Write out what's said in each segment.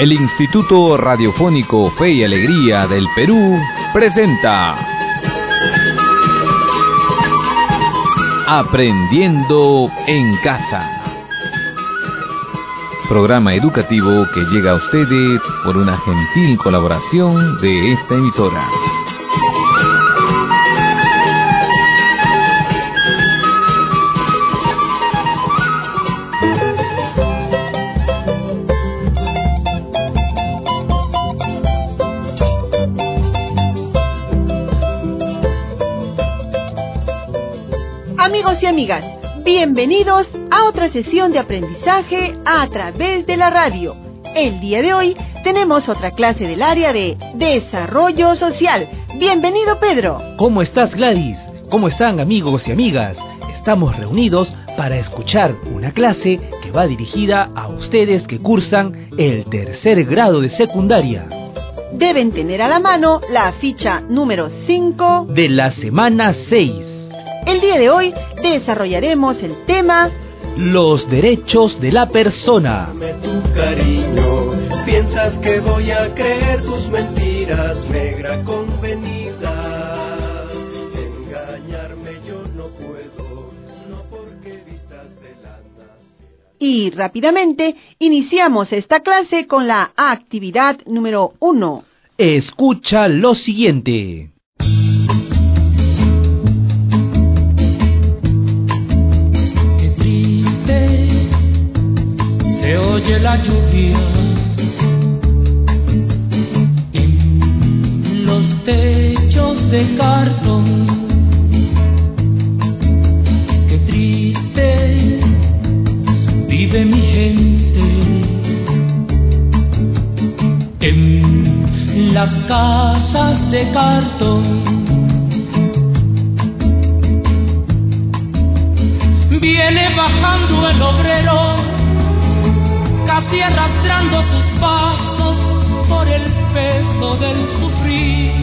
El Instituto Radiofónico Fe y Alegría del Perú presenta Aprendiendo en Casa. Programa educativo que llega a ustedes por una gentil colaboración de esta emisora. Amigos y amigas, bienvenidos a otra sesión de aprendizaje a través de la radio. El día de hoy tenemos otra clase del área de Desarrollo Social. Bienvenido, Pedro. ¿Cómo estás, Gladys? ¿Cómo están, amigos y amigas? Estamos reunidos para escuchar una clase que va dirigida a ustedes que cursan el tercer grado de secundaria. Deben tener a la mano la ficha número 5 de la semana 6. El día de hoy desarrollaremos el tema los derechos de la persona. Dame tu cariño, piensas que voy a creer tus mentiras, negra convenida. Engañarme yo no puedo, no porque vistas de lana. Y rápidamente iniciamos esta clase con la actividad número 1. Escucha lo siguiente. Oye la lluvia en los techos de cartón. Qué triste vive mi gente en las casas de cartón. Viene bajando el obrero, casi arrastrando sus pasos por el peso del sufrir.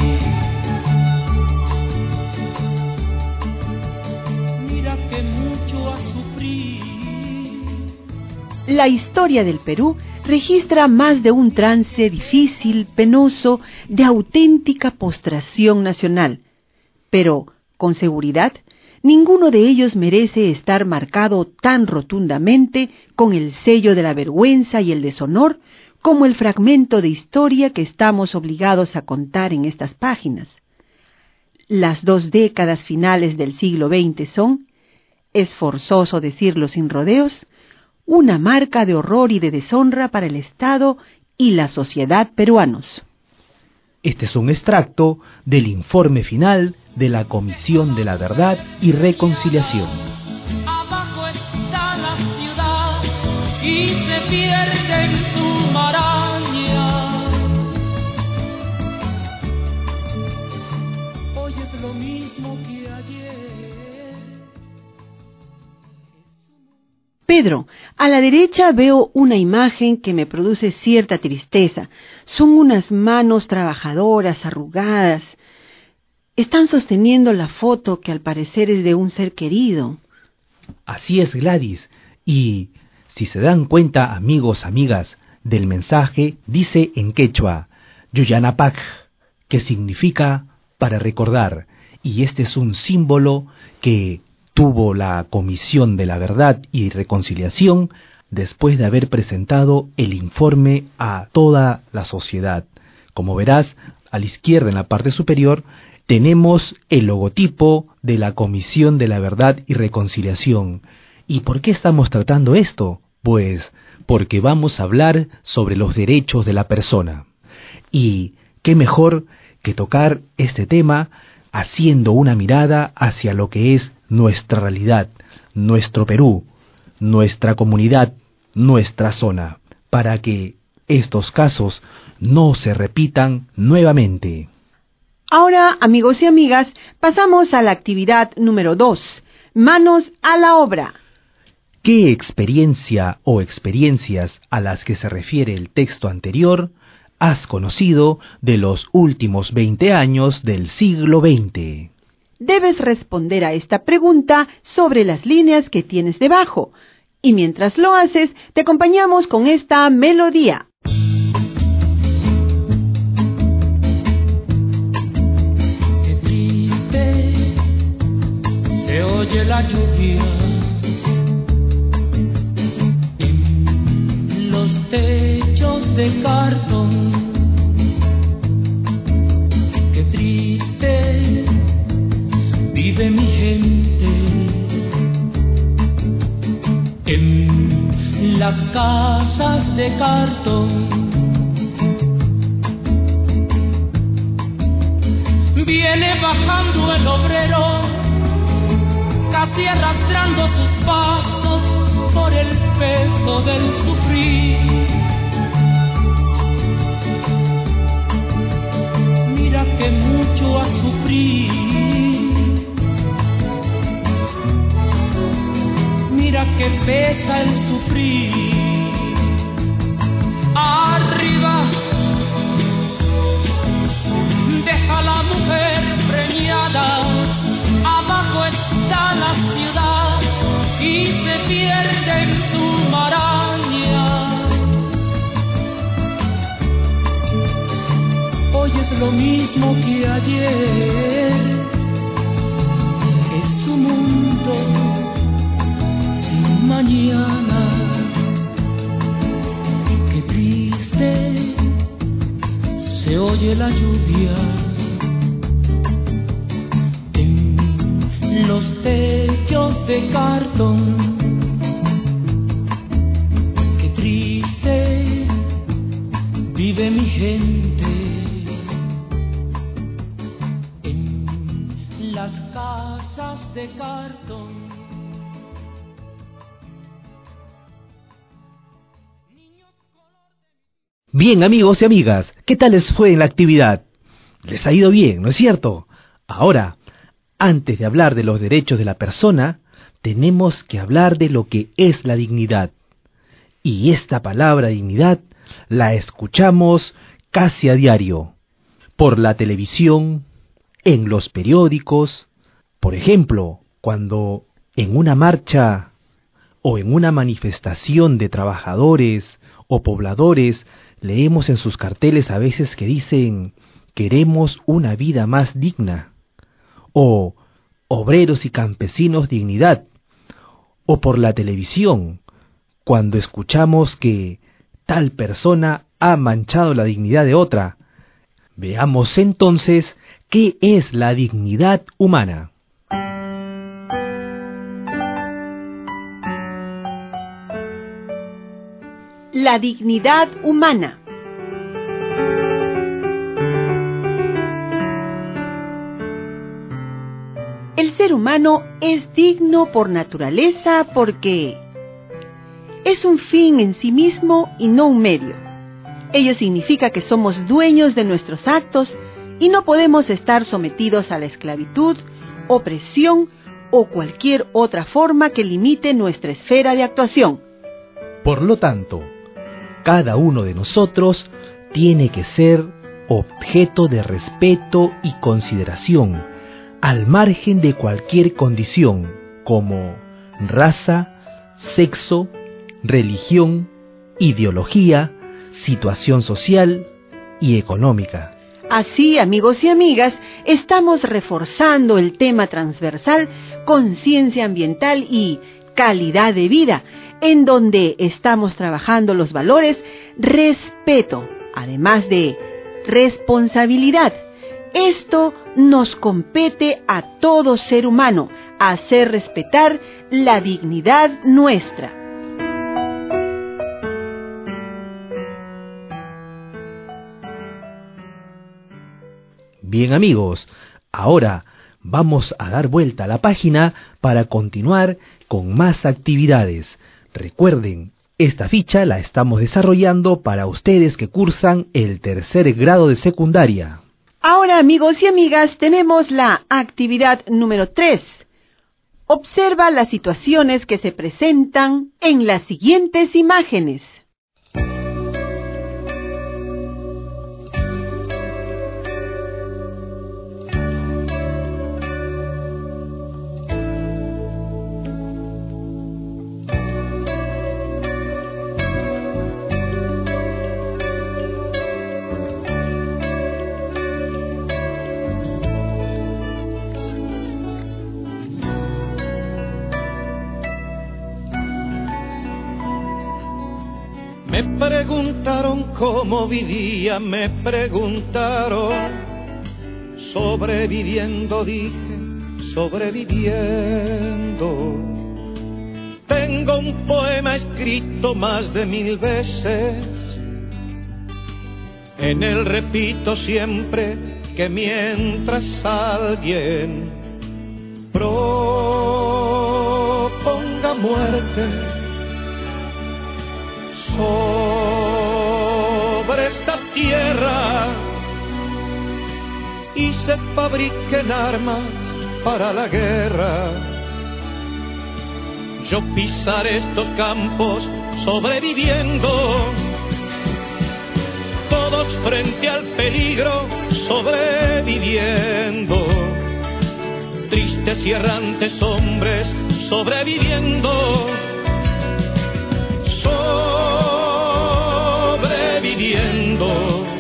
Mira que mucho ha sufrido. La historia del Perú registra más de un trance difícil, penoso, de auténtica postración nacional. Pero, con seguridad, ninguno de ellos merece estar marcado tan rotundamente con el sello de la vergüenza y el deshonor como el fragmento de historia que estamos obligados a contar en estas páginas. Las 2 décadas finales del siglo XX son, es forzoso decirlo sin rodeos, una marca de horror y de deshonra para el Estado y la sociedad peruanos. Este es un extracto del informe final de la Comisión de la Verdad y Reconciliación. Abajo está la ciudad y se pierde en su maraña. Hoy es lo mismo que ayer. Pedro, a la derecha veo una imagen que me produce cierta tristeza. Son unas manos trabajadoras, arrugadas. Están sosteniendo la foto que al parecer es de un ser querido. Así es, Gladys. Y si se dan cuenta, amigos, amigas, del mensaje, dice en quechua, Yuyanapac, que significa para recordar. Y este es un símbolo que tuvo la Comisión de la Verdad y Reconciliación después de haber presentado el informe a toda la sociedad. Como verás, a la izquierda en la parte superior, tenemos el logotipo de la Comisión de la Verdad y Reconciliación. ¿Y por qué estamos tratando esto? Pues porque vamos a hablar sobre los derechos de la persona. Y qué mejor que tocar este tema haciendo una mirada hacia lo que es nuestra realidad, nuestro Perú, nuestra comunidad, nuestra zona, para que estos casos no se repitan nuevamente. Ahora, amigos y amigas, pasamos a la actividad número 2, manos a la obra. ¿Qué experiencia o experiencias a las que se refiere el texto anterior has conocido de los últimos 20 años del siglo XX? Debes responder a esta pregunta sobre las líneas que tienes debajo. Y mientras lo haces, te acompañamos con esta melodía. oye la lluvia en los techos de cartón. Qué triste vive mi gente en las casas de cartón. Viene bajando el obrero, casi arrastrando sus pasos por el peso del sufrir. Mira que mucho ha sufrido, mira que pesa el sufrir. Arriba deja la mujer preñada, abajo está la ciudad y se pierde en su maraña. Hoy es lo mismo que ayer, es su mundo sin mañana. Qué triste se oye la lluvia en los techos de cartón. Qué triste vive mi gente en las casas de cartón. Bien, amigos y amigas, ¿qué tal les fue en la actividad? Les ha ido bien, ¿no es cierto? Ahora, antes de hablar de los derechos de la persona, tenemos que hablar de lo que es la dignidad. Y esta palabra dignidad la escuchamos casi a diario, por la televisión, en los periódicos. Por ejemplo, cuando en una marcha o en una manifestación de trabajadores o pobladores leemos en sus carteles a veces que dicen queremos una vida más digna, o obreros y campesinos dignidad, o por la televisión, cuando escuchamos que tal persona ha manchado la dignidad de otra. Veamos entonces qué es la dignidad humana. La dignidad humana. El ser humano es digno por naturaleza porque es un fin en sí mismo y no un medio. Ello significa que somos dueños de nuestros actos y no podemos estar sometidos a la esclavitud, opresión o cualquier otra forma que limite nuestra esfera de actuación. Por lo tanto, cada uno de nosotros tiene que ser objeto de respeto y consideración, al margen de cualquier condición, como raza, sexo, religión, ideología, situación social y económica. Así, amigos y amigas, estamos reforzando el tema transversal conciencia ambiental y calidad de vida, en donde estamos trabajando los valores respeto, además de responsabilidad. Esto nos compete a todo ser humano, hacer respetar la dignidad nuestra. Bien, amigos, ahora vamos a dar vuelta a la página para continuar con más actividades. Recuerden, esta ficha la estamos desarrollando para ustedes que cursan el 3er grado de secundaria. Ahora, amigos y amigas, tenemos la actividad número 3. Observa las situaciones que se presentan en las siguientes imágenes. Me preguntaron cómo vivía, me preguntaron. Sobreviviendo, dije, sobreviviendo. Tengo un poema escrito más de 1000 veces. En él repito siempre que mientras alguien proponga muerte sobre esta tierra y se fabriquen armas para la guerra, yo pisaré estos campos sobreviviendo, todos frente al peligro sobreviviendo, tristes y errantes hombres sobreviviendo, sobreviviendo.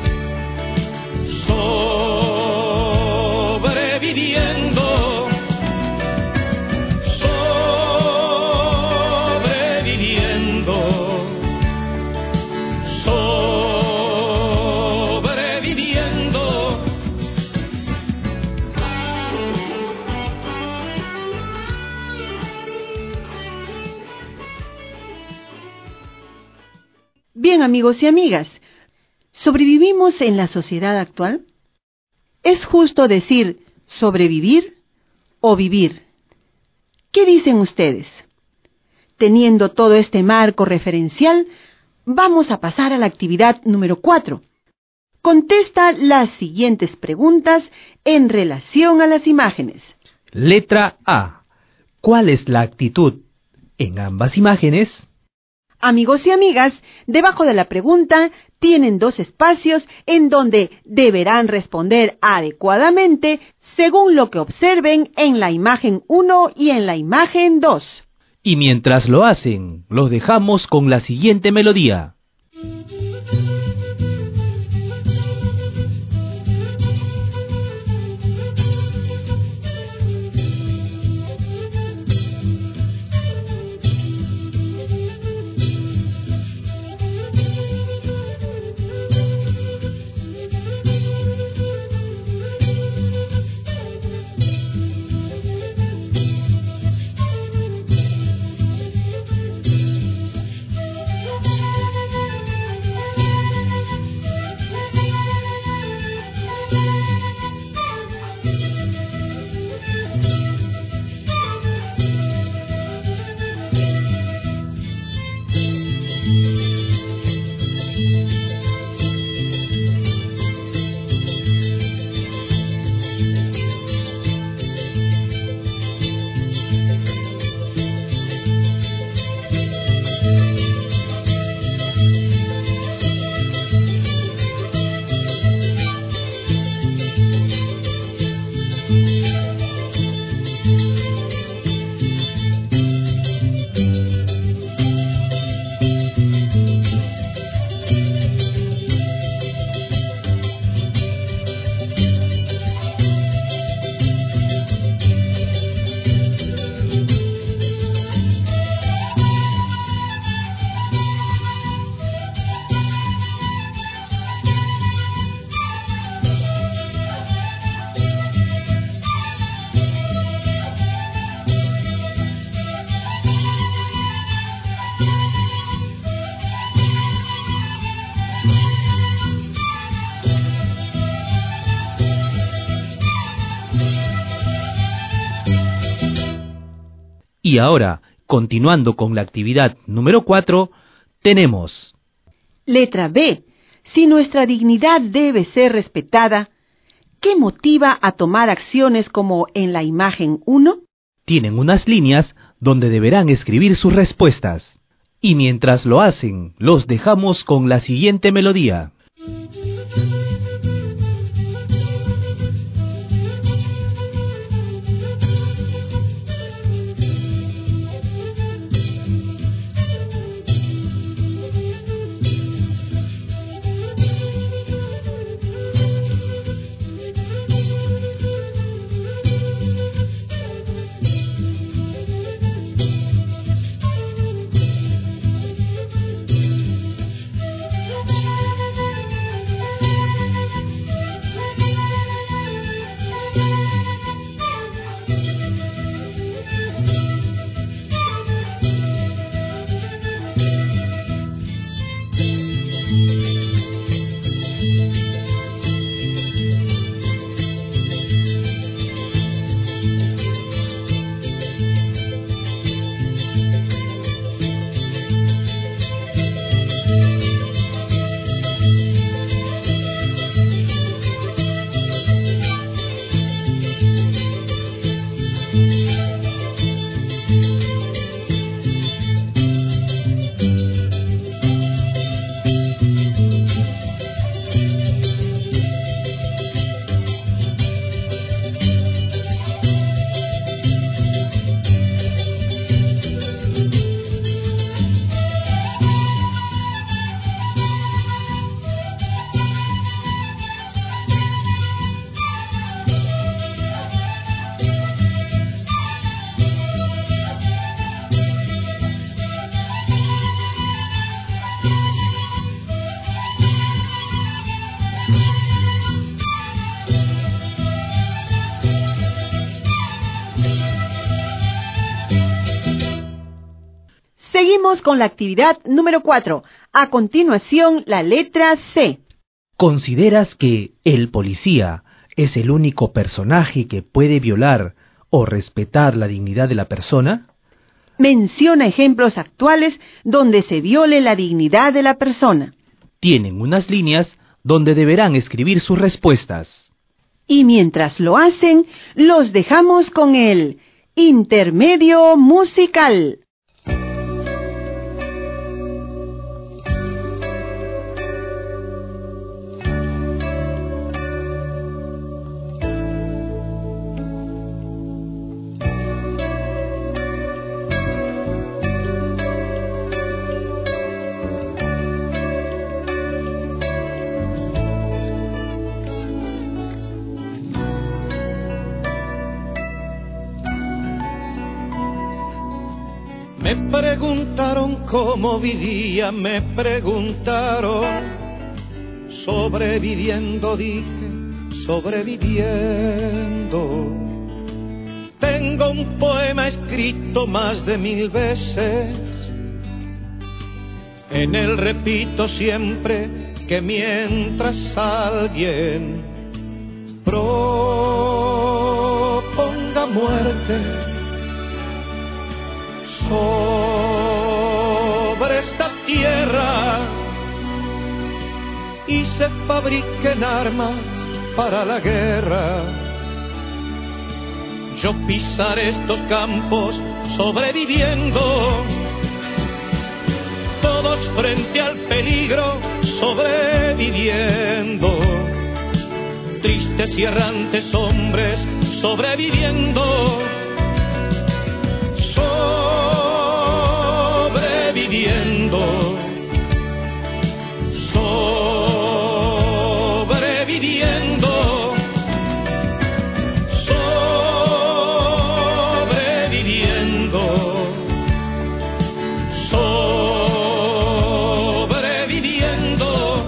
Bien, amigos y amigas, ¿sobrevivimos en la sociedad actual? ¿Es justo decir sobrevivir o vivir? ¿Qué dicen ustedes? Teniendo todo este marco referencial, vamos a pasar a la actividad número 4. Contesta las siguientes preguntas en relación a las imágenes. Letra A. ¿Cuál es la actitud en ambas imágenes? Amigos y amigas, debajo de la pregunta tienen 2 espacios en donde deberán responder adecuadamente según lo que observen en la imagen 1 y en la imagen 2. Y mientras lo hacen, los dejamos con la siguiente melodía. Y ahora, continuando con la actividad número 4, tenemos... Letra B. Si nuestra dignidad debe ser respetada, ¿qué motiva a tomar acciones como en la imagen 1? Tienen unas líneas donde deberán escribir sus respuestas. Y mientras lo hacen, los dejamos con la siguiente melodía. Seguimos con la actividad número 4. A continuación, la letra C. ¿Consideras que el policía es el único personaje que puede violar o respetar la dignidad de la persona? Menciona ejemplos actuales donde se viole la dignidad de la persona. Tienen unas líneas donde deberán escribir sus respuestas. Y mientras lo hacen, los dejamos con el intermedio musical. Me preguntaron cómo vivía, me preguntaron. Sobreviviendo, dije, sobreviviendo. Tengo un poema escrito más de 1000 veces. En él repito siempre que mientras alguien proponga muerte sobre esta tierra y se fabriquen armas para la guerra, yo pisaré estos campos sobreviviendo, todos frente al peligro sobreviviendo, tristes y errantes hombres sobreviviendo. Sobreviviendo, sobreviviendo, sobreviviendo, sobreviviendo.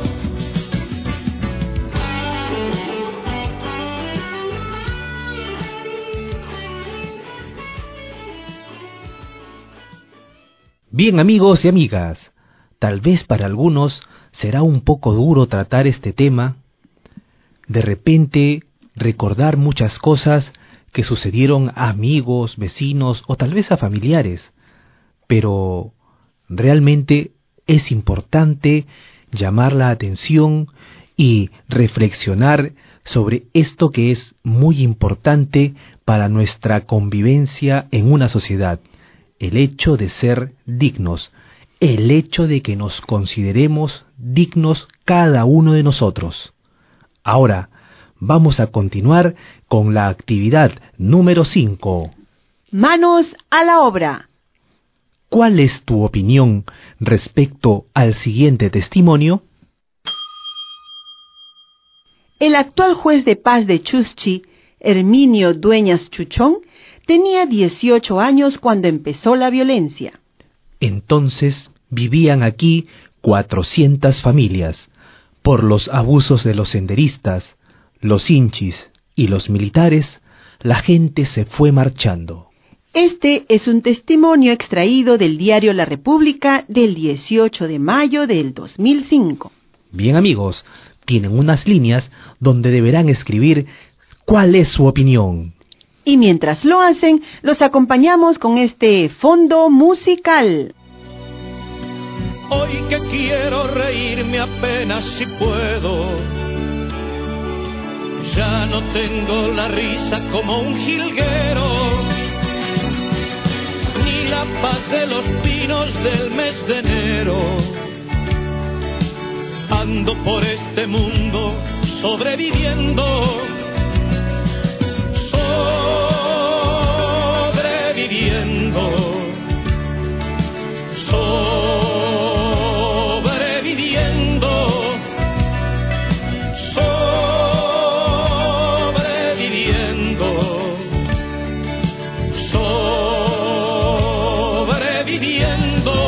Bien, amigos y amigas, tal vez para algunos será un poco duro tratar este tema, de repente recordar muchas cosas que sucedieron a amigos, vecinos o tal vez a familiares, pero realmente es importante llamar la atención y reflexionar sobre esto que es muy importante para nuestra convivencia en una sociedad. El hecho de ser dignos, el hecho de que nos consideremos dignos cada uno de nosotros. Ahora, vamos a continuar con la actividad número 5. Manos a la obra. ¿Cuál es tu opinión respecto al siguiente testimonio? El actual juez de paz de Chuschi, Herminio Dueñas Chuchón, tenía 18 años cuando empezó la violencia. Entonces vivían aquí 400 familias. Por los abusos de los senderistas, los hinchis y los militares, la gente se fue marchando. Este es un testimonio extraído del diario La República del 18 de mayo del 2005. Bien, amigos, tienen unas líneas donde deberán escribir cuál es su opinión. Y mientras lo hacen, los acompañamos con este fondo musical. Hoy que quiero reírme apenas si puedo, ya no tengo la risa como un jilguero, ni la paz de los pinos del mes de enero. Ando por este mundo sobreviviendo, sobreviviendo, sobreviviendo, sobreviviendo, sobreviviendo.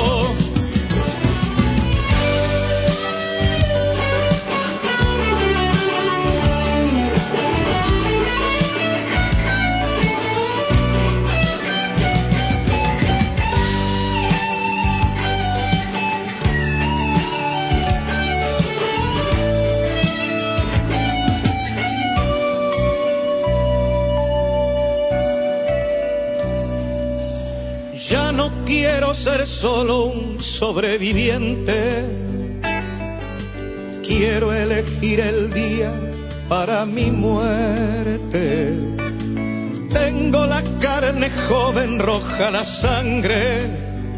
ser solo un sobreviviente. Quiero elegir el día para mi muerte. Tengo la carne joven, roja la sangre,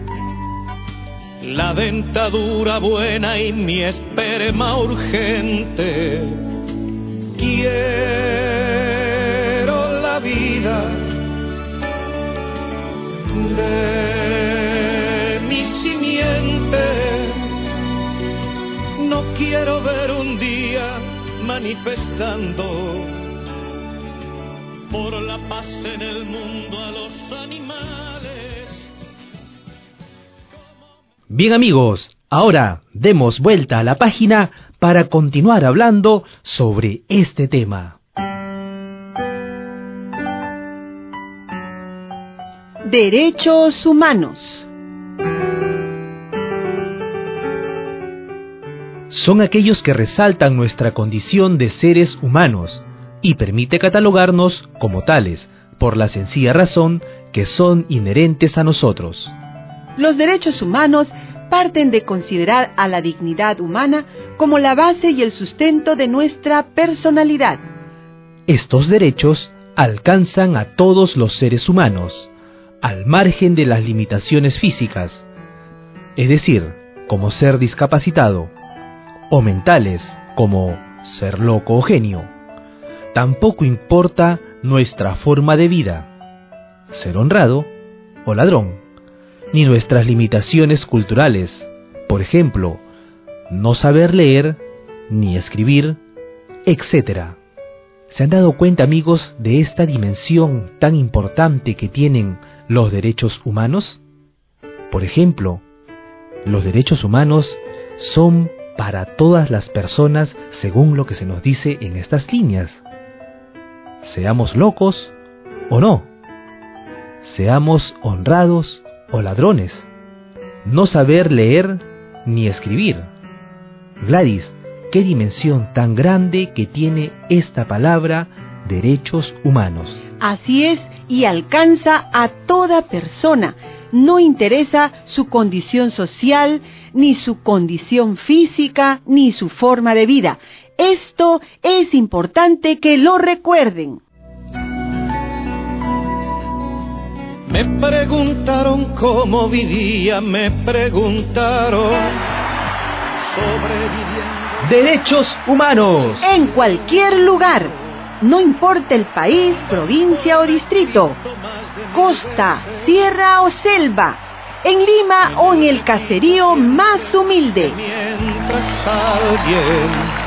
la dentadura buena y mi esperma urgente. Quiero la vida de mi simiente. No quiero ver un día manifestando por la paz en el mundo a los animales. Bien amigos, ahora demos vuelta a la página para continuar hablando sobre este tema. Derechos humanos. Son aquellos que resaltan nuestra condición de seres humanos y permite catalogarnos como tales, por la sencilla razón que son inherentes a nosotros. Los derechos humanos parten de considerar a la dignidad humana como la base y el sustento de nuestra personalidad. Estos derechos alcanzan a todos los seres humanos, al margen de las limitaciones físicas, es decir, como ser discapacitado, o mentales, como ser loco o genio. Tampoco importa nuestra forma de vida, ser honrado o ladrón, ni nuestras limitaciones culturales, por ejemplo, no saber leer ni escribir, etc. ¿Se han dado cuenta, amigos, de esta dimensión tan importante que tienen los derechos humanos? Por ejemplo, los derechos humanos son para todas las personas según lo que se nos dice en estas líneas. Seamos locos o no, seamos honrados o ladrones, no saber leer ni escribir. Gladys, ¿qué dimensión tan grande que tiene esta palabra derechos humanos? Así es, y alcanza a toda persona. No interesa su condición social, ni su condición física, ni su forma de vida. Esto es importante que lo recuerden. Me preguntaron cómo vivía, me preguntaron sobreviviendo. ¡Derechos humanos! En cualquier lugar, no importa el país, provincia o distrito, costa, sierra o selva, en Lima o en el caserío más humilde. Mientras alguien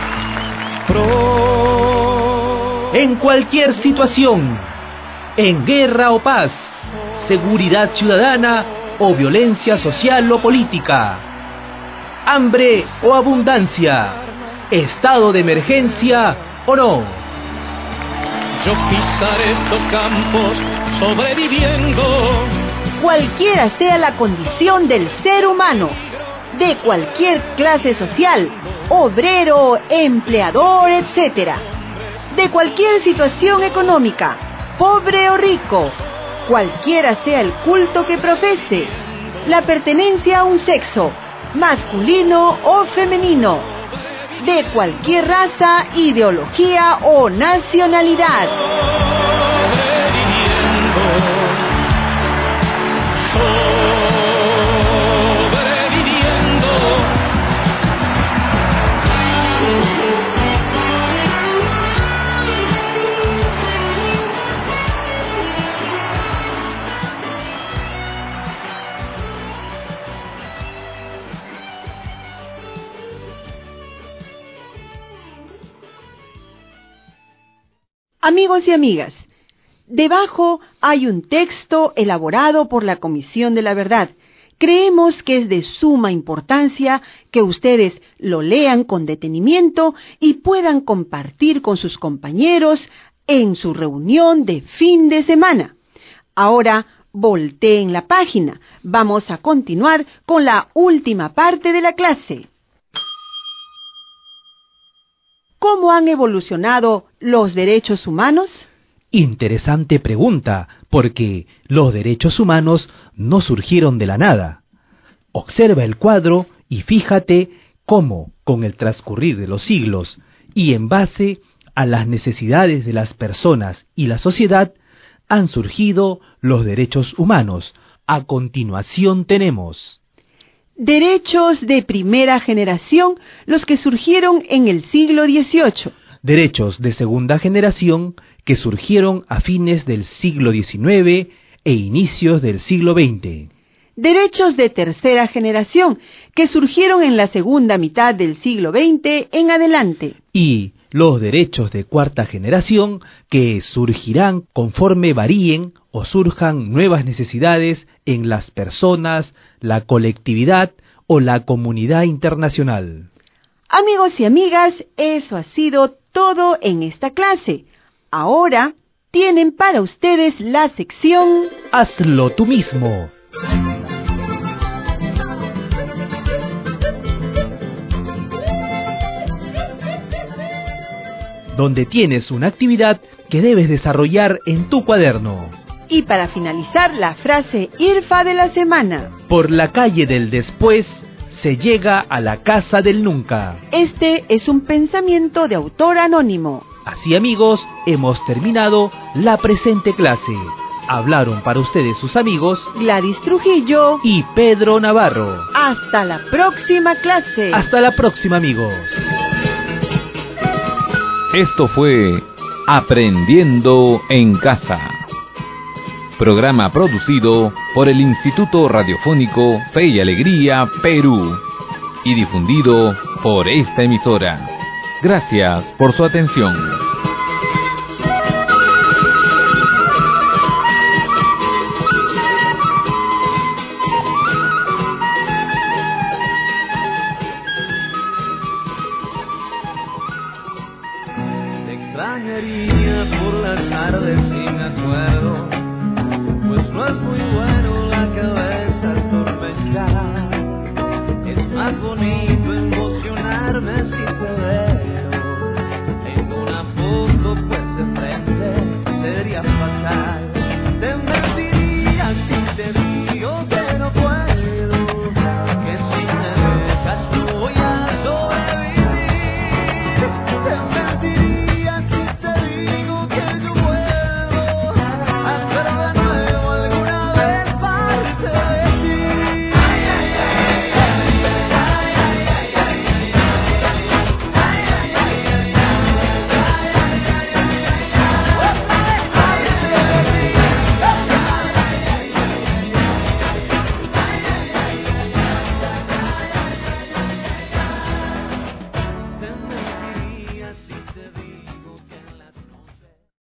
en cualquier situación, en guerra o paz, seguridad ciudadana o violencia social o política, hambre o abundancia, estado de emergencia o no. Yo pisaré estos campos sobreviviendo. Cualquiera sea la condición del ser humano, de cualquier clase social, obrero, empleador, etc., de cualquier situación económica, pobre o rico, cualquiera sea el culto que profese, la pertenencia a un sexo, masculino o femenino, de cualquier raza, ideología o nacionalidad. Amigos y amigas, debajo hay un texto elaborado por la Comisión de la Verdad. Creemos que es de suma importancia que ustedes lo lean con detenimiento y puedan compartir con sus compañeros en su reunión de fin de semana. Ahora volteen la página. Vamos a continuar con la última parte de la clase. ¿Cómo han evolucionado los derechos humanos? Interesante pregunta, porque los derechos humanos no surgieron de la nada. Observa el cuadro y fíjate cómo, con el transcurrir de los siglos y en base a las necesidades de las personas y la sociedad, han surgido los derechos humanos. A continuación tenemos: derechos de primera generación, los que surgieron en el siglo XVIII. Derechos de segunda generación, que surgieron a fines del siglo XIX e inicios del siglo XX. Derechos de tercera generación, que surgieron en la segunda mitad del siglo XX en adelante. Y los derechos de cuarta generación, que surgirán conforme varíen o surjan nuevas necesidades en las personas, la colectividad o la comunidad internacional. Amigos y amigas, eso ha sido todo en esta clase. Ahora tienen para ustedes la sección Hazlo tú mismo. Donde tienes una actividad que debes desarrollar en tu cuaderno. Y para finalizar, la frase IRFA de la semana. Por la calle del después se llega a la casa del nunca. Este es un pensamiento de autor anónimo. Así, amigos, hemos terminado la presente clase. Hablaron para ustedes sus amigos Gladys Trujillo y Pedro Navarro. Hasta la próxima clase. Hasta la próxima, amigos. Esto fue Aprendiendo en Casa. Programa producido por el Instituto Radiofónico Fe y Alegría, Perú. Y difundido por esta emisora. Gracias por su atención. Extrañaría por las tardes sin acuerdo, pues no es muy bueno la cabeza atormentada. Es más bonito emocionarme sin poder.